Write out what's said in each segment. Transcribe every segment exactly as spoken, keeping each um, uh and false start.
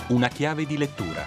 Una chiave di lettura.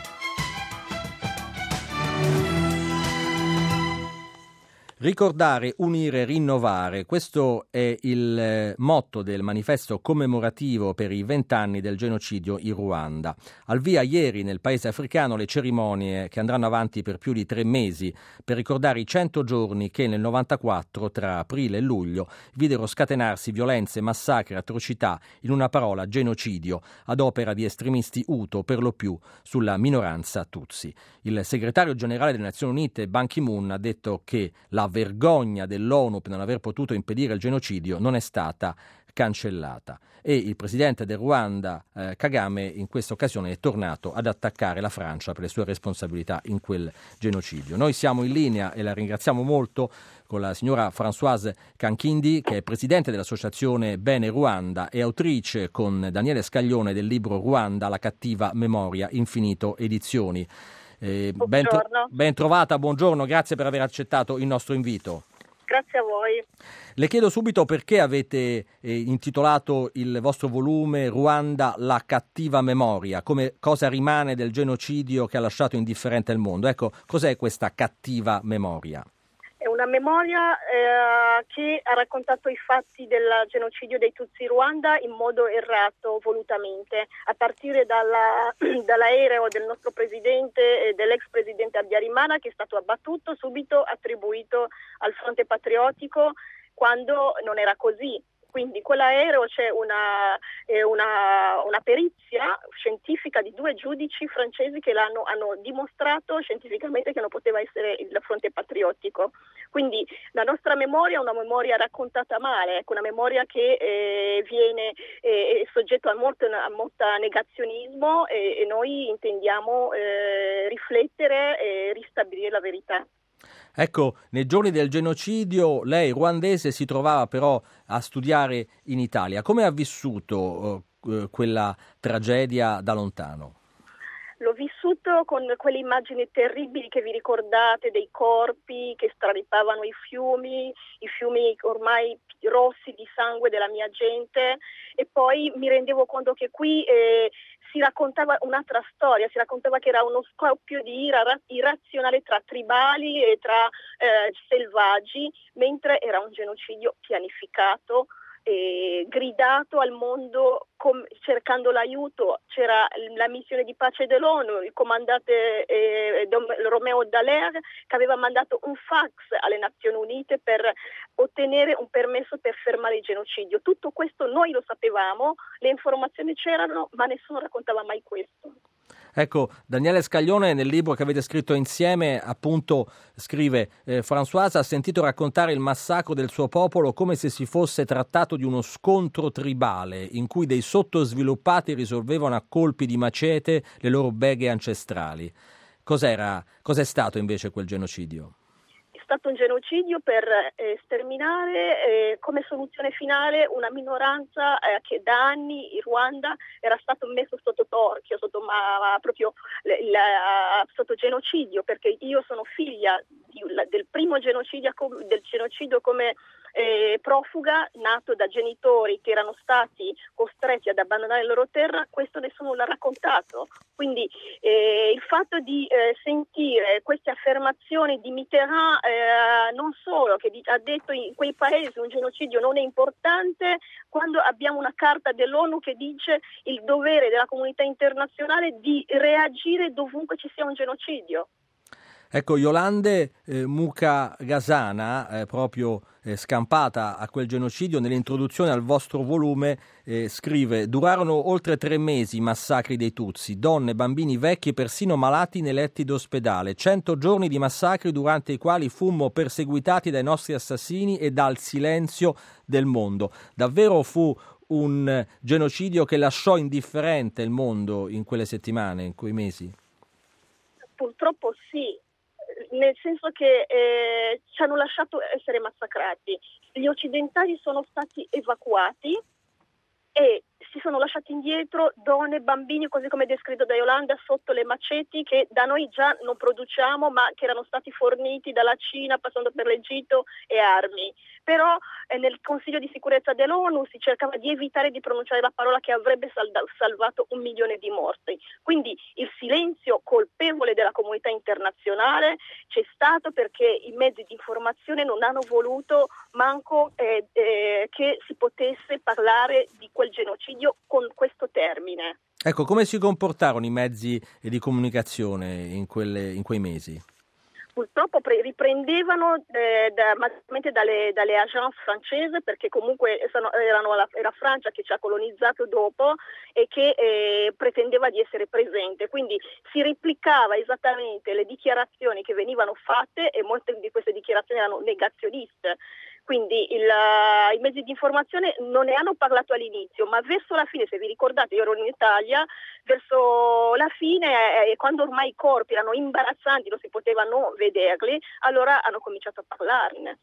Ricordare, unire, rinnovare. Questo è il motto del manifesto commemorativo per i vent'anni del genocidio in Ruanda. Al via ieri nel paese africano le cerimonie che andranno avanti per più di tre mesi per ricordare i cento giorni che nel novantaquattro, tra aprile e luglio, videro scatenarsi violenze, massacri, atrocità, in una parola genocidio, ad opera di estremisti Hutu, per lo più sulla minoranza Tutsi. Il segretario generale delle Nazioni Unite, Ban Ki-moon, ha detto che la vergogna dell'ONU per non aver potuto impedire il genocidio non è stata cancellata, e il presidente del Ruanda, eh, Kagame, in questa occasione è tornato ad attaccare la Francia per le sue responsabilità in quel genocidio. Noi siamo in linea, e la ringraziamo molto, con la signora Françoise Kankindi, che è presidente dell'associazione Bene Ruanda e autrice con Daniele Scaglione del libro Ruanda, la cattiva memoria, Infinito Edizioni. Eh, ben, tro- ben trovata, buongiorno, grazie per aver accettato il nostro invito. Grazie a voi. Le chiedo subito perché avete eh, intitolato il vostro volume Ruanda, la cattiva memoria, come cosa rimane del genocidio che ha lasciato indifferente il mondo. Ecco, cos'è questa cattiva memoria? È una memoria eh, che ha raccontato i fatti del genocidio dei Tutsi in Ruanda in modo errato, volutamente, a partire dalla, dall'aereo del nostro presidente e dell'ex presidente Habyarimana, che è stato abbattuto, subito attribuito al Fronte Patriottico, quando non era così. Quindi quell'aereo c'è una, eh, una, una perizia scientifica di due giudici francesi che l'hanno hanno dimostrato scientificamente che non poteva essere il Fronte Patriottico. Quindi la nostra memoria è una memoria raccontata male, ecco, una memoria che eh, viene eh, soggetto a molto, a molto negazionismo, e, e noi intendiamo eh, riflettere e ristabilire la verità. Ecco, nei giorni del genocidio lei, ruandese, si trovava però a studiare in Italia. Come ha vissuto eh, quella tragedia da lontano? L'ho vissuto con quelle immagini terribili che vi ricordate, dei corpi che straripavano i fiumi, i fiumi ormai rossi di sangue della mia gente, e poi mi rendevo conto che qui eh, si raccontava un'altra storia, si raccontava che era uno scoppio di ira irrazionale tra tribali e tra eh, selvaggi, mentre era un genocidio pianificato, Eh, gridato al mondo com- cercando l'aiuto. C'era la missione di pace dell'ONU, il comandante eh, Dom- Romeo Dallaire, che aveva mandato un fax alle Nazioni Unite per ottenere un permesso per fermare il genocidio. Tutto questo noi lo sapevamo, le informazioni c'erano, ma nessuno raccontava mai questo. Ecco, Daniele Scaglione nel libro che avete scritto insieme appunto scrive eh, Françoise ha sentito raccontare il massacro del suo popolo come se si fosse trattato di uno scontro tribale in cui dei sottosviluppati risolvevano a colpi di macete le loro beghe ancestrali. Cos'era, cos'è stato invece quel genocidio? È stato un genocidio per eh, sterminare eh, come soluzione finale una minoranza eh, che da anni in Ruanda era stato messo sotto torchio, sotto, ma, ma proprio il, il, sotto genocidio, perché io sono figlia di, del primo genocidio, del genocidio come eh, profuga, nato da genitori che erano stati costretti ad abbandonare la loro terra. Questo nessuno l'ha raccontato. Quindi eh, il fatto di eh, sentire queste affermazioni di Mitterrand, eh, non solo, che ha detto in quei paesi un genocidio non è importante, quando abbiamo una carta dell'ONU che dice il dovere della comunità internazionale di reagire dovunque ci sia un genocidio. Ecco, Yolande eh, Mukagasana, eh, proprio eh, scampata a quel genocidio, nell'introduzione al vostro volume eh, scrive: durarono oltre tre mesi i massacri dei Tutsi, donne, bambini, vecchi e persino malati nei letti d'ospedale, cento giorni di massacri durante i quali fummo perseguitati dai nostri assassini e dal silenzio del mondo. Davvero fu un genocidio che lasciò indifferente il mondo in quelle settimane, in quei mesi? Purtroppo sì. Nel senso che eh, ci hanno lasciato essere massacrati. Gli occidentali sono stati evacuati e si sono lasciati indietro donne, bambini, così come descritto da Yolanda, sotto le maceti che da noi già non produciamo, ma che erano stati forniti dalla Cina, passando per l'Egitto, e armi. Però eh, nel Consiglio di sicurezza dell'ONU si cercava di evitare di pronunciare la parola che avrebbe salda- salvato un milione di morti. Quindi il silenzio colpevole della comunità internazionale c'è stato perché i mezzi di informazione non hanno voluto manco eh, eh, che si potesse parlare di quel genocidio con questo termine. Ecco, come si comportarono i mezzi di comunicazione in, quelle, in quei mesi? Purtroppo pre- riprendevano eh, da, maggiormente dalle, dalle agence francesi, perché comunque sono, erano la, era Francia che ci ha colonizzato dopo e che eh, pretendeva di essere presente, quindi si replicava esattamente le dichiarazioni che venivano fatte e molte di queste dichiarazioni erano negazioniste. Quindi il, uh, i mezzi di informazione non ne hanno parlato all'inizio, ma verso la fine, se vi ricordate, io ero in Italia, verso la fine, eh, quando ormai i corpi erano imbarazzanti, non si potevano vederli, allora hanno cominciato a parlarne.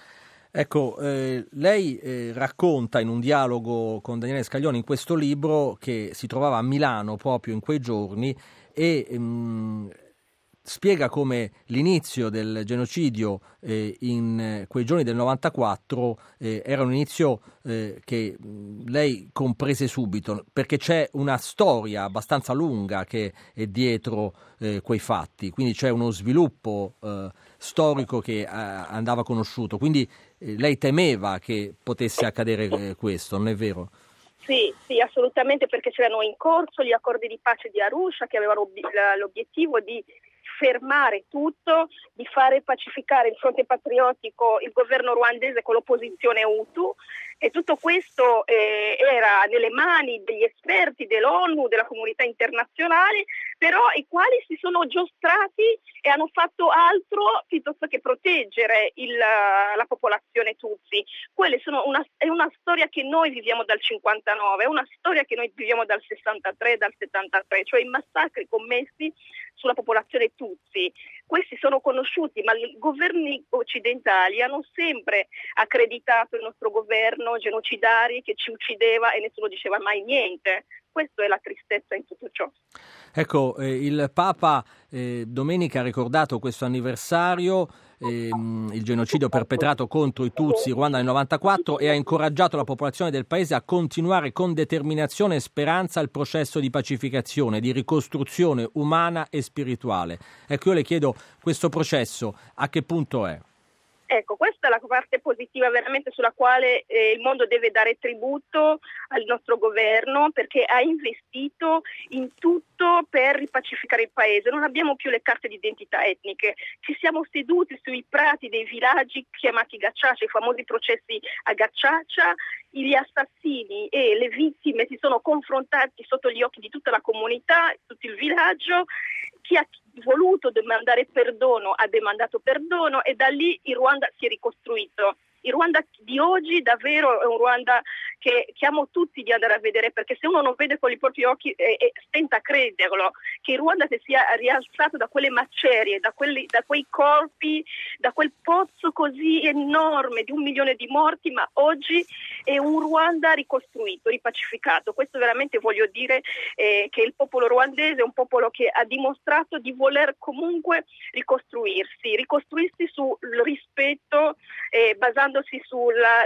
Ecco, eh, lei eh, racconta in un dialogo con Daniele Scaglioni in questo libro che si trovava a Milano proprio in quei giorni e mh, spiega come l'inizio del genocidio eh, in eh, quei giorni del novantaquattro eh, era un inizio eh, che mh, lei comprese subito, perché c'è una storia abbastanza lunga che è dietro eh, quei fatti, quindi c'è uno sviluppo eh, storico che eh, andava conosciuto, quindi eh, lei temeva che potesse accadere eh, questo, non è vero? Sì, sì, assolutamente, perché c'erano in corso gli accordi di pace di Arusha che avevano ob- l'obiettivo di fermare tutto, di fare pacificare il fronte patriottico, il governo ruandese con l'opposizione Hutu, e tutto questo eh, era nelle mani degli esperti dell'ONU, della comunità internazionale, però i quali si sono giostrati e hanno fatto altro piuttosto che proteggere il, la popolazione Tutsi. Quelle sono una, è una storia che noi viviamo dal cinquantanove, è una storia che noi viviamo dal sessantatré, dal settantatré, cioè i massacri commessi sulla popolazione Tutsi. Questi sono conosciuti, ma i governi occidentali hanno sempre accreditato il nostro governo genocidari che ci uccideva e nessuno diceva mai niente. Questa è la tristezza in tutto ciò. Ecco, eh, il Papa eh, domenica ha ricordato questo anniversario, ehm, il genocidio perpetrato contro i Tutsi in Ruanda nel novantaquattro, e ha incoraggiato la popolazione del paese a continuare con determinazione e speranza il processo di pacificazione, di ricostruzione umana e spirituale. Ecco, io le chiedo, questo processo a che punto è? Ecco, questa è la parte positiva veramente sulla quale eh, il mondo deve dare tributo al nostro governo, perché ha investito in tutto per ripacificare il paese. Non abbiamo più le carte di identità etniche, ci siamo seduti sui prati dei villaggi chiamati Gacacia, i famosi processi a Gacacia, gli assassini e le vittime si sono confrontati sotto gli occhi di tutta la comunità, tutto il villaggio. Chi ha voluto demandare perdono ha demandato perdono e da lì il Ruanda si è ricostruito. Il Ruanda di oggi davvero è un Ruanda che chiamo tutti di andare a vedere, perché se uno non vede con i propri occhi e, e stenta a crederlo, che il Ruanda si sia rialzato da quelle macerie, da, quelli, da quei corpi, da quel pozzo così enorme di un milione di morti, ma oggi è un Ruanda ricostruito, ripacificato. Questo veramente voglio dire eh, che il popolo ruandese è un popolo che ha dimostrato di voler comunque ricostruirsi, ricostruirsi sul rispetto eh, basandosi sulla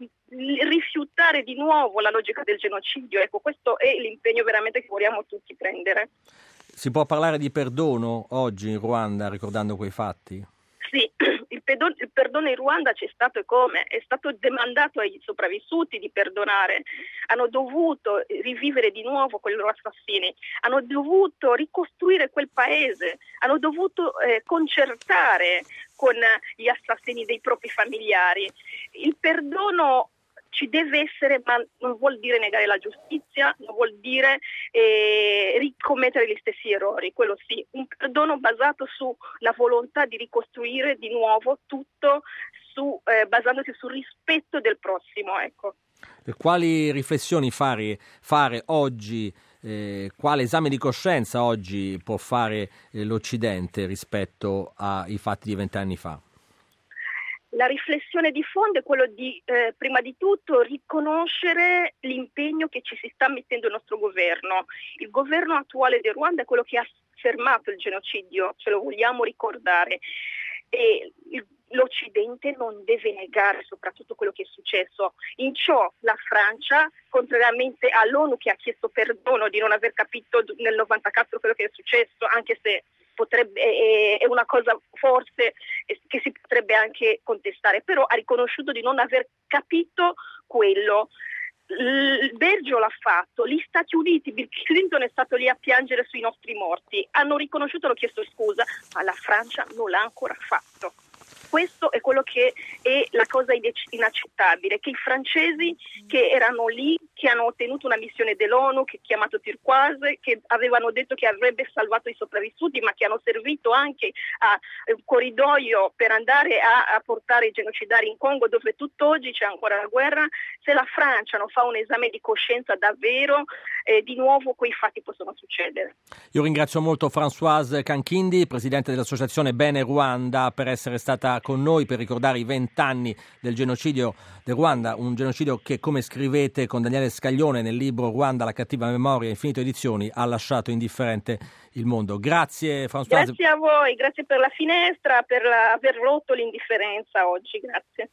rifiutare di nuovo la logica del genocidio. Ecco, questo è l'impegno veramente che vogliamo tutti prendere. Si può parlare di perdono oggi in Ruanda ricordando quei fatti? Sì, il perdono, il perdono in Ruanda c'è stato e come? È stato demandato ai sopravvissuti di perdonare, hanno dovuto rivivere di nuovo quei loro assassini, hanno dovuto ricostruire quel paese, hanno dovuto eh, concertare con gli assassini dei propri familiari. Il perdono ci deve essere, ma non vuol dire negare la giustizia, non vuol dire eh, ricommettere gli stessi errori, quello sì. Un perdono basato sulla volontà di ricostruire di nuovo tutto su, eh, basandosi sul rispetto del prossimo, ecco. Quali riflessioni fare, fare oggi, eh, quale esame di coscienza oggi può fare eh, l'Occidente rispetto ai fatti di vent'anni fa? la riflessione di fondo è quello di, eh, prima di tutto, riconoscere l'impegno che ci si sta mettendo il nostro governo. Il governo attuale del Ruanda è quello che ha fermato il genocidio, ce lo vogliamo ricordare. E il, l'Occidente non deve negare soprattutto quello che è successo. In ciò la Francia, contrariamente all'ONU che ha chiesto perdono di non aver capito nel novantaquattro quello che è successo, anche se potrebbe, è, è una cosa forse che si potrebbe anche contestare, però ha riconosciuto di non aver capito quello. Il Belgio l'ha fatto, gli Stati Uniti, Bill Clinton è stato lì a piangere sui nostri morti, hanno riconosciuto, hanno chiesto scusa, ma la Francia non l'ha ancora fatto. Questo è quello che è la cosa inaccettabile, che i francesi che erano lì, che hanno ottenuto una missione dell'ONU, che chiamato Turquoise, che avevano detto che avrebbe salvato i sopravvissuti, ma che hanno servito anche a un corridoio per andare a, a portare i genocidari in Congo, dove tutt'oggi c'è ancora la guerra. Se la Francia non fa un esame di coscienza davvero, eh, di nuovo quei fatti possono succedere. Io ringrazio molto Françoise Kankindy, presidente dell'associazione Bene Ruanda, per essere stata con noi per ricordare i vent'anni del genocidio del Ruanda, un genocidio che, come scrivete con Daniele Scaglione nel libro Ruanda, la cattiva memoria, Infinito Edizioni, ha lasciato indifferente il mondo. Grazie Françoise. Grazie a voi, grazie per la finestra, per la, aver rotto l'indifferenza oggi, grazie.